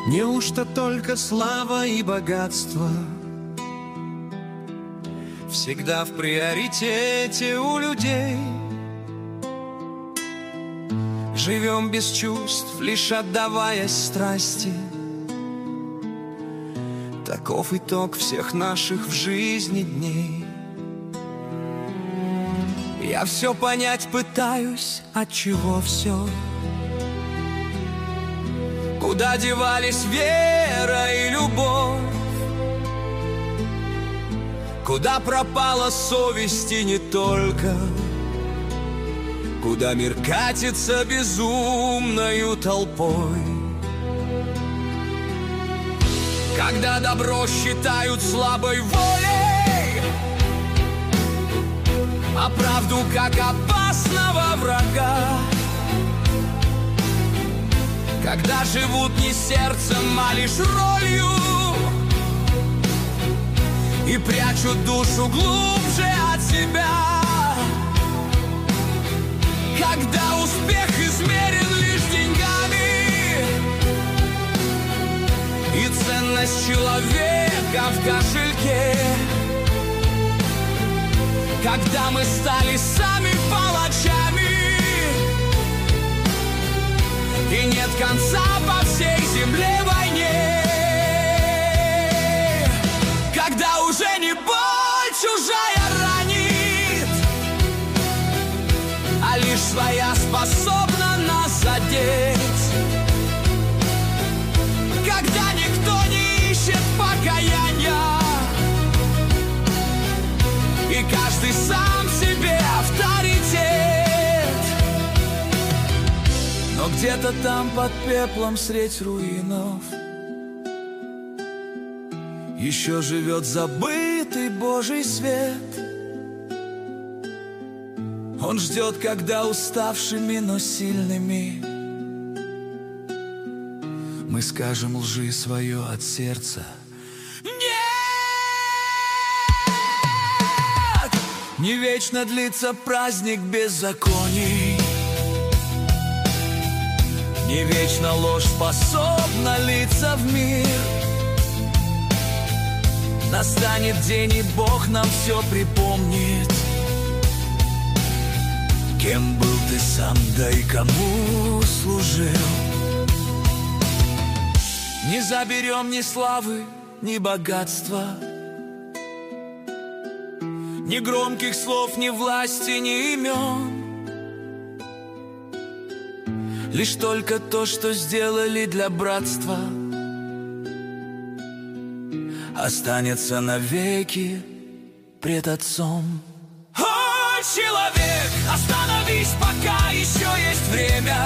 Неужто только слава и богатство всегда в приоритете у людей? Живем без чувств, лишь отдаваясь страсти. Таков итог всех наших в жизни дней. Я все понять пытаюсь, отчего все. Куда девались вера и любовь? Куда пропала совесть и не только? Куда мир катится безумною толпой? Когда добро считают слабой волей, а правду как опасного врага. Когда живут не сердцем, а лишь ролью и прячут душу глубже от себя. Когда успех измерен лишь деньгами и ценность человека в кошельке. Когда мы стали сами палачами и нет конца по всей земле войне. Когда уже не боль чужая ранит, а лишь своя способна нас задеть. Когда никто не ищет покаяния и каждый сам себе авторитет. Но где-то там под пеплом средь руинов еще живет забытый Божий свет. Он ждет, когда уставшими, но сильными мы скажем лжи свое от сердца. Не вечно длится праздник беззаконий, не вечно ложь способна литься в мир. Настанет день, и Бог нам все припомнит. Кем был ты сам, да и кому служил? Не заберем ни славы, ни богатства, ни громких слов, ни власти, ни имен. Лишь только то, что сделали для братства, останется навеки пред Отцом. О, человек, остановись, пока еще есть время,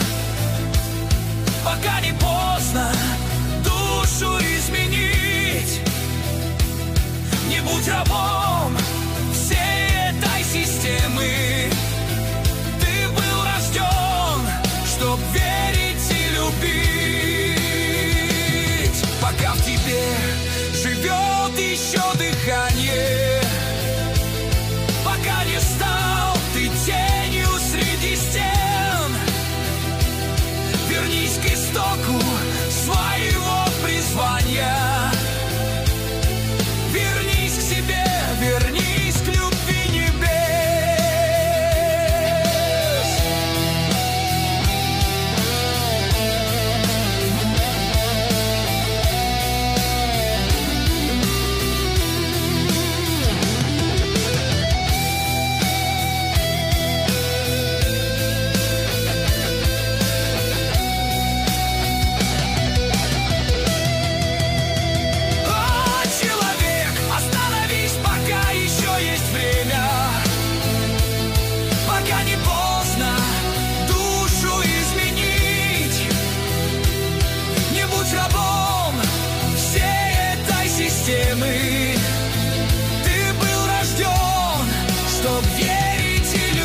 пока не поздно душу изменить. Не будь рабом всей этой системы. Ты был рожден, чтоб верить и любить. Пока в тебе живет еще дыхание, пока не стал ты тенью среди стен, вернись к истоку своего призвания. Вернись к себе, вернись к любви небес. Ты был рожден, чтоб верить и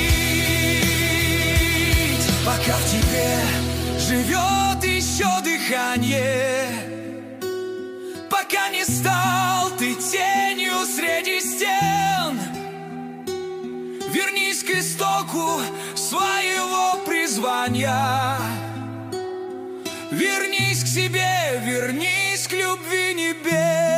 любить. Пока в тебе живет еще дыхание, пока не стал ты тенью среди стен, вернись к истоку своего призвания. Вернись к себе, вернись к любви небес.